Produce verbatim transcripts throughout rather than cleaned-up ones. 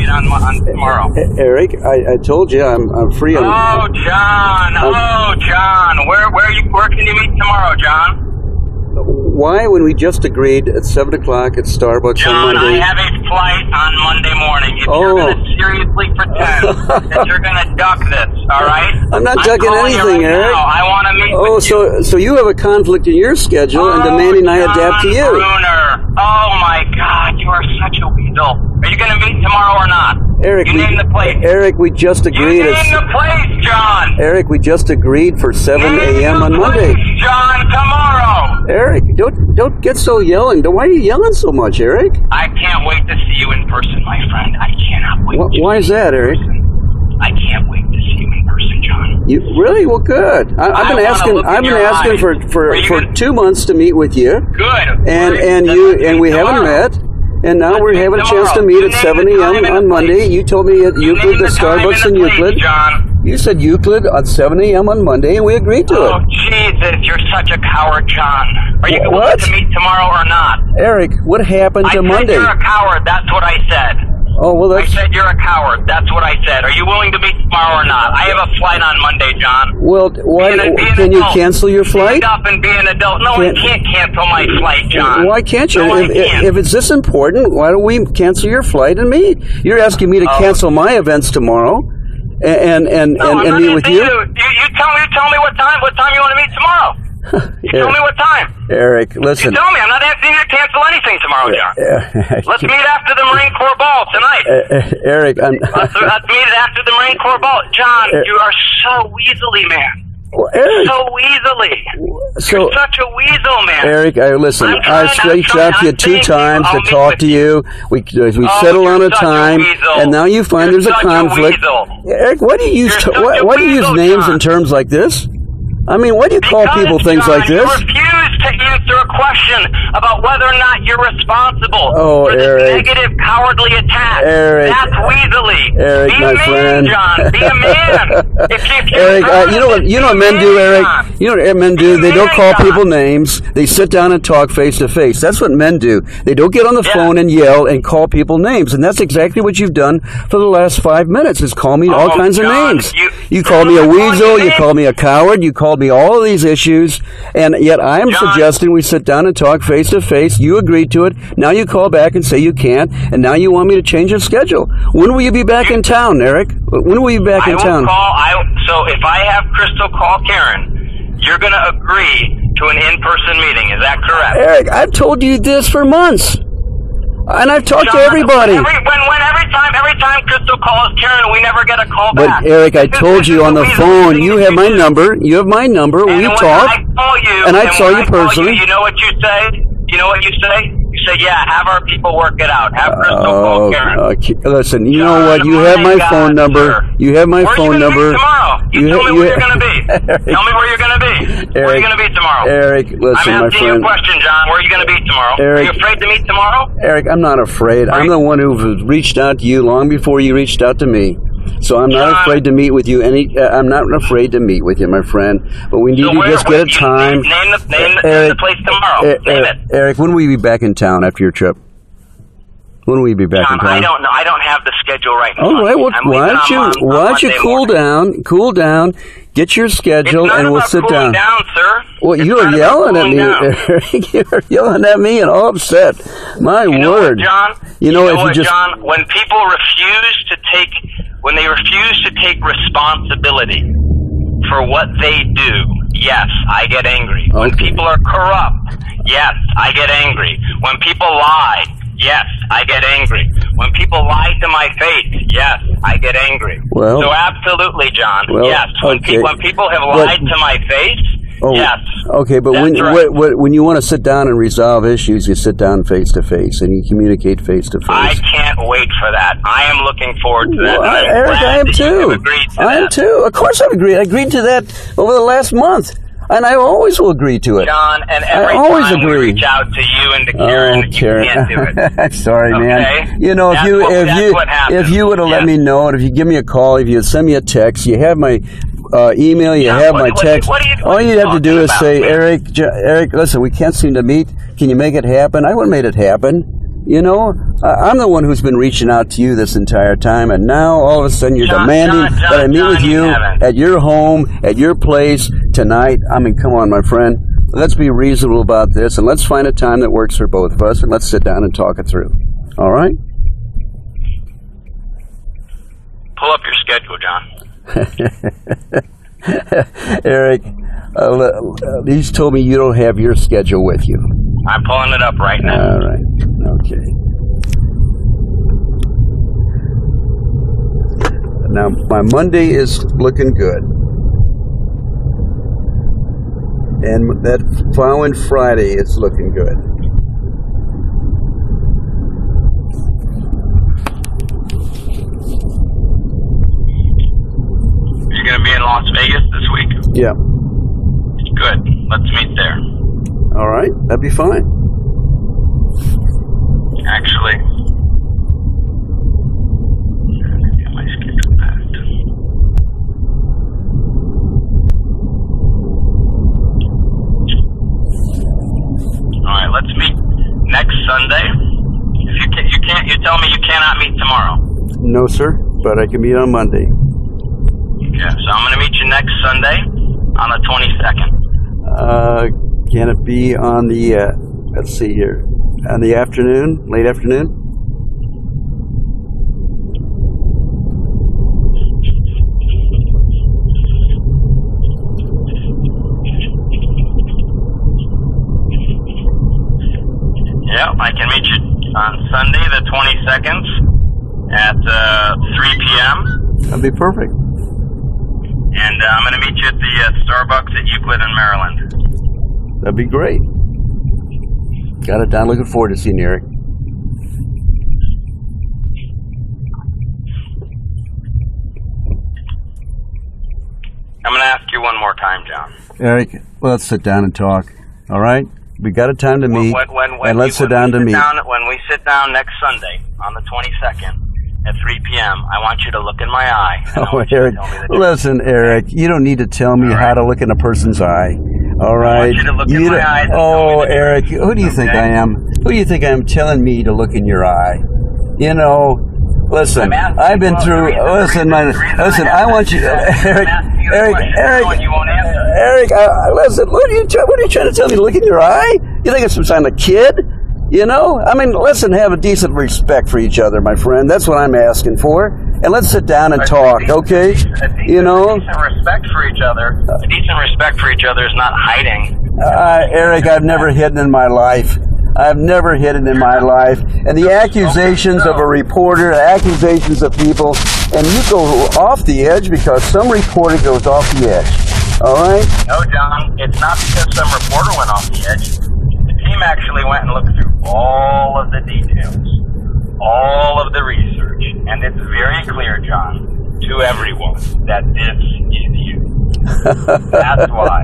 meet on, on tomorrow? Eric, I, I told you I'm I'm free on. Oh, John. Oh, John. Where where you where can you meet tomorrow, John? Why, when we just agreed at seven o'clock at Starbucks John, on Monday? I have a flight on Monday morning. If oh. you're going to seriously pretend that you're going to duck this, all right? I'm not ducking I'm anything, right Eric. Now. I want to meet oh, with so you. so you have a conflict in your schedule oh, and demanding I John adapt to you. Bruner. Oh my God, you are such a weasel. Are you going to meet tomorrow or not? Eric, you we, name the place. Eric, we just agreed. You name the place, John. Eric, we just agreed for seven a.m. on Monday. Place, John, tomorrow. Eric, don't don't get so yelling. Why are you yelling so much, Eric? I can't wait to see you in person, my friend. I cannot wait. Wh- why is that, Eric? I can't wait to see you in person, John. You really? Well, good. I, I've been I asking. I've been asking eyes. for for, for gonna... two months to meet with you. Good. And Great. and Let's you and we tomorrow. haven't met. And now Let's we're having a chance to meet you at seven a.m. on Monday. You told me at you Euclid, the, the Starbucks in Euclid. Place, John. You said Euclid at seven a.m. on Monday, and we agreed to oh, it. Oh, Jesus, you're such a coward, John. Are you what? going to meet tomorrow or not? Eric, what happened I to said Monday? You're a coward. That's what I said. Oh, well, that's... I said you're a coward. That's what I said. Are you willing to meet tomorrow or not? I have a flight on Monday, John. Well, why, be an, be can you adult. cancel your flight? Stand up and be an adult. No, can't, I can't cancel my flight, John. Why can't you? No, if, I can't. if it's this important, why don't we cancel your flight and meet? You're asking me to oh. cancel my events tomorrow and and and, no, and, and meet with you? you? You you tell me. You tell me what time. What time you want to meet tomorrow? You tell me what time. Eric, listen. You tell me. I'm not asking you to cancel anything tomorrow, John. Uh, let's meet after the Marine Corps ball tonight. Uh, Eric, I'm... let's, let's meet after the Marine Corps ball. John, uh, you are so weaselly, man. Well, Eric, so weaselly. So, You're such a weasel, man. Eric, I, listen, trying, I've reached out to you two times you. to talk to you. We we oh, settle on a such time, a and now you find you're there's a conflict. A Eric, why do you use t- why, why do you use names John. in terms like this? I mean, why do you call because, people things John, like this? You refuse to answer a question about whether or not you're responsible oh, for this Eric. negative, cowardly attack. Eric. That's weaselly. Eric, Be my a man, friend. John. Be a man. if, if Eric, uh, you know what? You know what men do, Eric. John. You know what men do? They don't man, call John. people names. They sit down and talk face to face. That's what men do. They don't get on the yeah. phone and yell and call people names. And that's exactly what you've done for the last five minutes. Is call me oh, all kinds John, of names. You, you called me a weasel. You names. called me a coward. You called me all of these issues. And yet I am John. suggesting we sit down and talk face to face. You agreed to it. Now you call back and say you can't. And now you want me to change the schedule. When will you be back in town, Eric? When will you be back I in will town? Call, I, so if I have Crystal call Karen, you're going to agree to an in-person meeting. Is that correct? Eric, I've told you this for months. And I've talked John, to everybody. Every, when, when every time, every time Crystal calls Karen, we never get a call but back. Eric, I This told is you on the phone. You have my do. number. You have my number. And We when talked. I call you, and I and saw when you I call personally. You, you know what you say? You know what you say? You say, "Yeah, have our people work it out. Have Crystal Oh, call Karen." okay. Listen, you John, know what? You have my God, phone number. sir. You have my where phone are you number. Be tomorrow. You, You tell ha- me you where ha- you're going to be. Eric. Tell me where you're going to be. Eric, where are you going to be tomorrow? Eric, listen, I'm my asking you friend. a question, John. Where are you going to be tomorrow? Eric, are you afraid to meet tomorrow? Eric, I'm not afraid. Right. I'm the one who reached out to you long before you reached out to me. So I'm not John, afraid to meet with you. Any, uh, I'm not afraid to meet with you, my friend. But we need so to where, just where, get a you, time. Name the, name the, Eric, name the place tomorrow. Eric, name it. Eric, when will you be back in town after your trip? When will you be back John, in town? I don't know. I don't have the schedule right now. All right. Well, I'm why don't you on, why on don't you Monday cool morning. down, cool down, get your schedule, It's not and we'll about sit cooling down. down, sir. Well, It's you're not about yelling at cooling me. down. Eric. You're yelling at me and all upset. My You know word. what, John? You know, you know if what, you just John? When people refuse to take, when they refuse to take responsibility for what they do, yes, I get angry. Okay. When people are corrupt, yes, I get angry. When people lie, yes, I get angry. When people lie to my face, yes, I get angry. Well, so absolutely, John. well, yes, when, okay. pe- when people have But- lied to my face, Oh, yes. Okay, but That's when right. what, what, when you want to sit down and resolve issues, you sit down face to face and you communicate face to face. I can't wait for that. I am looking forward to that. Well, I, I'm Eric, glad I am that you too. have agreed to I am that. too. Of course, I've agreed. I agreed to that over the last month, and I always will agree to it. John, and every I always time agree. we reach out to you and to Karen, Oh, you Karen. can't do it. I'm sorry, Okay? man. You know, if That's you what- if that's you what happens. if you would have let Yes. me know, and if you give me a call, if you send me a text, you have my uh, email, you John, have what- my what- text. what are you- what All are you you'd have to do talking is about, say, man? Eric, J- Eric, listen, we can't seem to meet. Can you make it happen? I would have made it happen. You know, I'm the one who's been reaching out to you this entire time, and now all of a sudden you're John, demanding John, John, that I meet John, with you you at your home, at your place tonight. I mean, come on, my friend. Let's be reasonable about this, and let's find a time that works for both of us, and let's sit down and talk it through. All right? Pull up your schedule, John. Eric, uh, he's told me you don't have your schedule with you. I'm pulling it up right now. All right. Okay. Now, my Monday is looking good. And that following Friday is looking good. You're going to be in Las Vegas this week? Yeah. Good. Let's meet there. All right. That'd be fine. Actually, get my schedule packed. All right, let's meet next Sunday. If you can, you can't. You tell me you cannot meet tomorrow. No, sir, but I can meet on Monday. Yeah, so I'm going to meet you next Sunday on the twenty-second. Uh, can it be on the, uh, let's see here, on the afternoon, late afternoon? Yeah, I can meet you on Sunday the twenty-second at uh, three p.m. That'd be perfect. And uh, I'm going to meet you at the uh, Starbucks at Euclid in Maryland. That'd be great. Got it down. Looking forward to seeing you, Eric. I'm going to ask you one more time, John. Eric, let's sit down and talk. All right? We got a time to meet, when, when, when and let's we, sit down to sit meet. Down, when we sit down next Sunday on the twenty-second at three p.m., I want you to look in my eye. Oh, Eric, listen, Eric, you don't need to tell me right. how to look in a person's eye. All right? I want you to look you in my eyes and Oh, tell me the Eric, truth. who do you think Okay? I am? Who do you think I am telling me to look in your eye? You know, listen, asking, I've been well, through, the reason- the listen, reason- my, the reason listen, I I want you, asked you- Eric, I'm asking you the Eric, question, Eric, knowing you won't answer. Eric, I, I- listen, what are, you try, what are you trying to tell me to look in your eye? You think it's some kind of kid? You know? I mean, listen, have a decent respect for each other, my friend. That's what I'm asking for. And let's sit down and A talk, decent- okay? A decent, You know? a decent respect for each other. A decent respect for each other is not hiding. Uh, Eric, I've never hidden in my life. I've never hidden in my life. And the accusations of a reporter, the accusations of people, and you go off the edge because some reporter goes off the edge. All right? No, John, it's not because some reporter went off the edge. The team actually went and looked through all of the details, all of the research, and it's very clear, John, to everyone that this is you. That's why.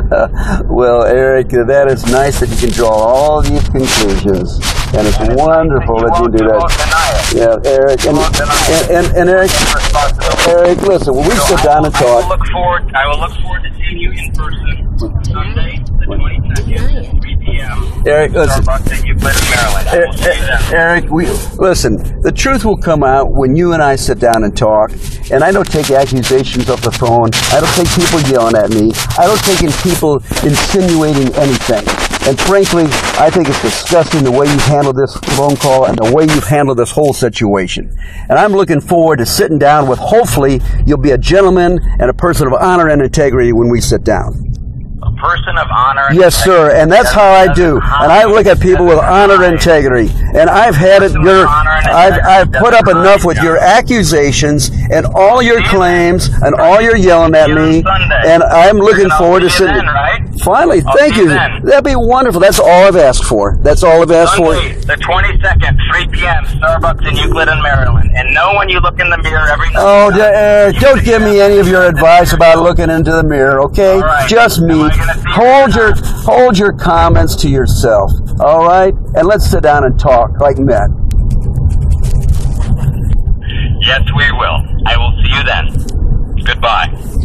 Well, Eric, that is nice that you can draw all these conclusions, and it's And it's wonderful nice that you that do you that. won't deny it. Yeah, Eric, and, won't deny and, and, and Eric, Take responsibility. Eric, listen, when we So sit I down will- and I will talk, look forward. I will look forward to seeing you in person Sunday, the twenty-second, at three p.m. Eric, listen. Starbucks at Euclid in Maryland. I will see you then. Eric, we listen. The truth will come out when you and I sit down and talk. And I don't take accusations off the phone. I don't take people yelling at me. I don't take in people insinuating anything. And frankly, I think it's disgusting the way you've handled this phone call and the way you've handled this whole situation. And I'm looking forward to sitting down with, hopefully, you'll be a gentleman and a person of honor and integrity when we sit down. A person of honor. and Yes, sir, integrity. and that's how I do. And I look at people with honor and integrity. And I've had it. Your, I've, I've put up enough with your accusations and all your claims and all your yelling at me. And I'm looking forward to sitting. Finally, thank you. That'd be wonderful. That's all I've asked for. That's all I've asked for. Sunday, the twenty-second, three p.m., Starbucks in Euclid in Maryland. And know when you look in the mirror every night. Oh, Eric, don't give me any of your advice about looking into the mirror, okay? Right. Just me. Hold your hold your comments to yourself, all right? And let's sit down and talk like men. Yes, we will. I will see you then. Goodbye.